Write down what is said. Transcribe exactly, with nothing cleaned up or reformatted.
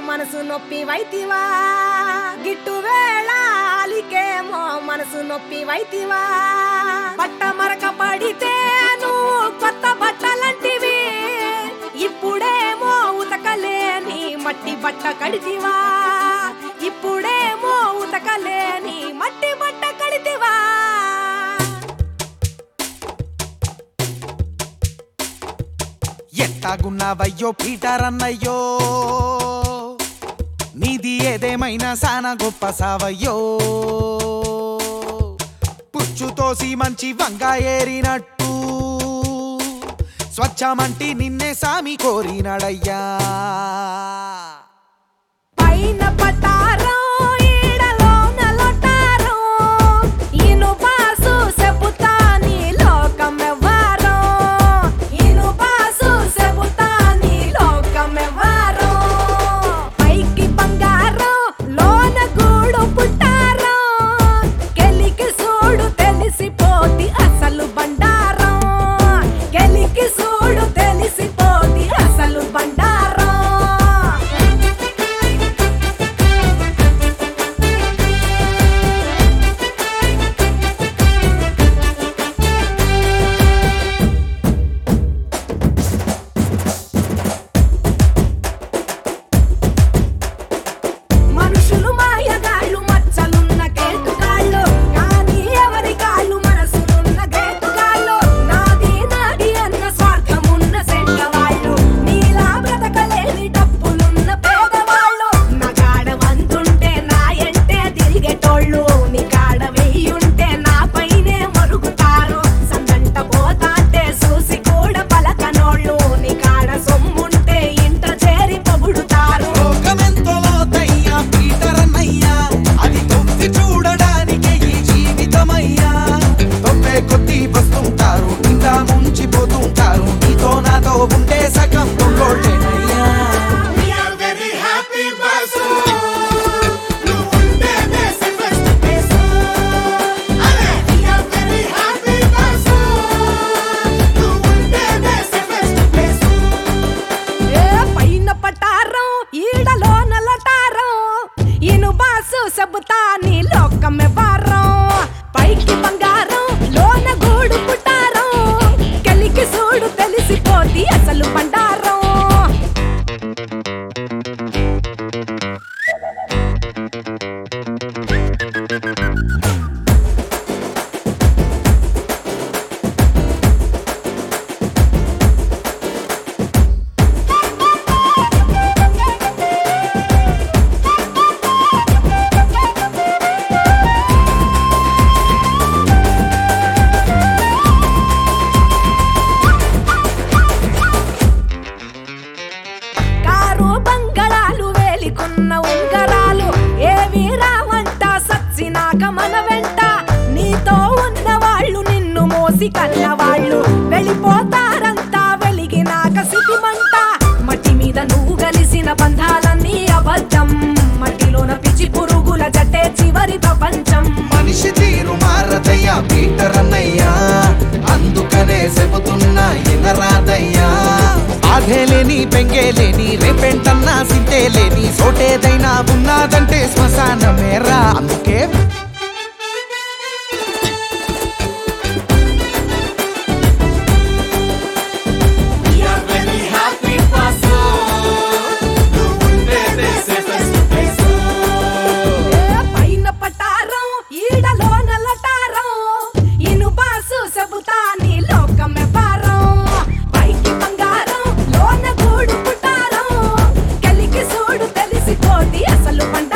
మనసు నొప్పి వైతివా గిట్టు వేళాలికేమో మనసు నొప్పి వైతివా బట్ట మరక పడితే నువ్వు కొత్త బట్టలంటివి ఇప్పుడేమో ఉతకలేని మట్టి బట్ట కడితివా ఇప్పుడేమో ఉతకలేని మట్టి బట్ట కడితివా ఎట్టాగున్నావయ్యో పీటర్ అన్నయ్యో నీది ఏదేమైనా సానా గొప్ప సావయ్యో పుచ్చుతోసి మంచి వంగా ఏరినట్టు స్వచ్ఛమంటి నిన్నే సామి కోరినడయ్యా పైన పటారో ఈడలోన లొటారో ఇను బాసు చెబుతా నీ లోకమెవ్వారో ఇను బాసు చెబుతా నీ లోకమెవ్వారో పైకి బంగారం లోన గూడు పుట్టారో కెలికి సూడు తెలిసిపోతి అసలు బండారం కెలికి సూడు తెలిసిపోతి అసలు బండారం మనుషులు మాయగాళ్ళు మచ్చలున్న కేటుగాళ్ళు కానీ ఎవరి కాళ్ళు మనసులున్న గేటుగాళ్ళు నాది నాది అన్న స్వార్థమున్న సెంటవాళ్ళు నీలా బ్రతకలేని డబ్బులున్న పేదవాళ్ళు నా కాడ వంతుంటే నా ఎంటే తిరిగేటోళ్ళు నీ కాడ వెయ్యుంటే నా పైనే మరుగుతారు సందంట పోతాంటే చూసి కూడా పలకనోళ్ళు నీ కాడ సొమ్ముంటే ఇంట చేరి పొగుడుతారు లోకమెంతో లోతయ్యా పీటర్ అన్నయ్యా అది తొంగి చూడడానికే ఈ జీవితమయ్యా తొంభై కొద్ది వస్తుంటారు ఇంకా ముంచిపోతుంటారు నీతో నాతో ఉంటే సగం తొంగోటేనయ్యా We are very happy, Basu. నువ్వు ఉంటేనే safest place. అరే, we are very happy, Basu. నువ్వు ఉంటేనే safest place. ఏ పైన పటారం ఈడలోన లటారం ఇను బాసు చెబుతా నీ లోకమే వారం పైకి బంగారం లోన గూడు పుట్టారం కలికి సూడు తెలిసిపోతి అసలు బండారం కారు బంగళాలు వేలికున్న ఉంగరాలు ఏవి రావంట సచ్చినాక మన వెంట నీతో ఉన్న వాళ్ళు నిన్ను మోసి కన్నవాళ్ళు వెళ్ళిపోతారంతా వెలిగినాక సిటిమంట మట్టి మీద నువ్వు కలిసిన బంధాలన్నీ అబద్ధం మట్టిలోన పిచ్చి పురుగుల జట్టే చివరి ప్రపంచం మనిషి తీరు మారదయ్యా పీటర్ అన్నయ్యా అందుకనే చెబుతున్నా ఎనరాదయ్యా ఆధేలేని పెంగేలేని రేపెంటన్నా సింతేలేని సోటేదైనా ఉన్నదంటే శ్మశానమేరా అందుకే We are very happy, Basu. నువ్వు ఉంటేనే safest place. ఏ పైన పటారం ఈడలోన లటారం ఇను బాసు చెబుతా నీ లోకమే వారం పైకి బంగారం లోన గూడు పుట్టారం కలికి సూడు తెలిసిపోతి అసలు